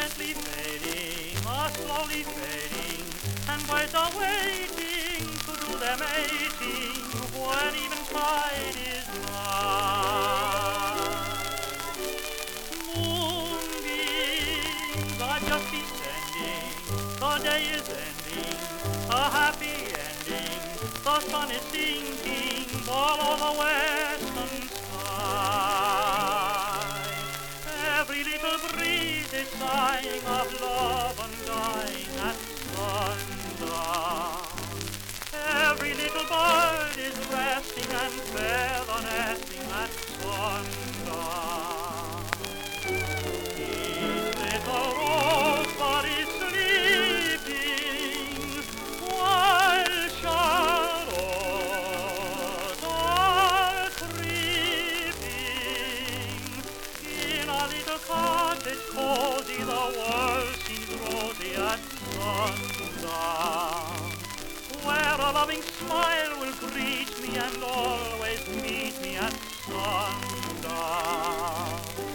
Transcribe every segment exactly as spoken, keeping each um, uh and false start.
gently fading, are slowly fading, and birds are waiting to do their mating when eventide is nigh. Moonbeams are just descending, the day is ending, a happy ending, the sun is sinking below the western sky. Every little breeze is sighing of love undying at sundown. Every little bird is resting and feather nesting at sundown. Each little rosebud is sleeping while shadows are creeping. In a little cottage cozy, the world seems rosy at sundown, where a loving smile will greet me and always meet me at sundown.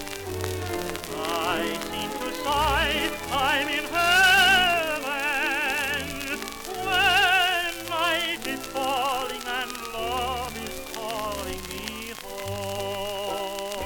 I seem to sigh, I'm in heaven, when night is falling and love is calling me home.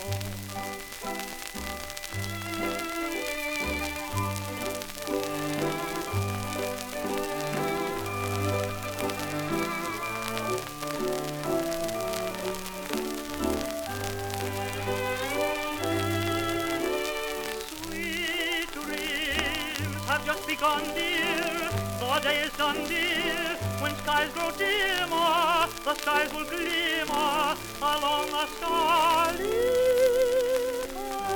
Have just begun, dear, the day is done, dear, when skies grow dimmer, the skies will glimmer along the starlit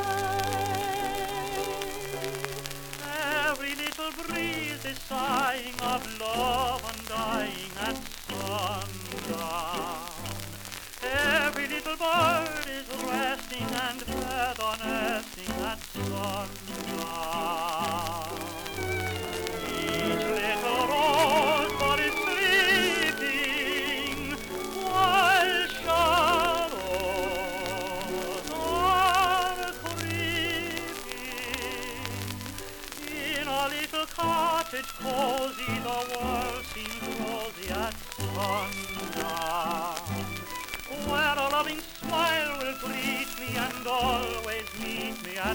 way. Every little breeze is sighing of love undying at sundown. Every little bird is resting and feather nesting at sundown. Each little rosebud is sleeping while shadows are creeping. In a little cottage cozy, the world seems rosy at sundown, where a loving smile will greet me and always meet me at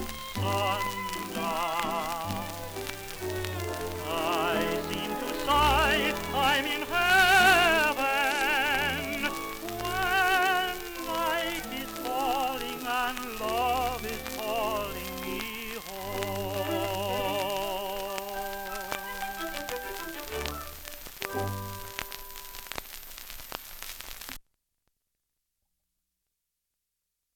sundown. I seem to sigh, I'm in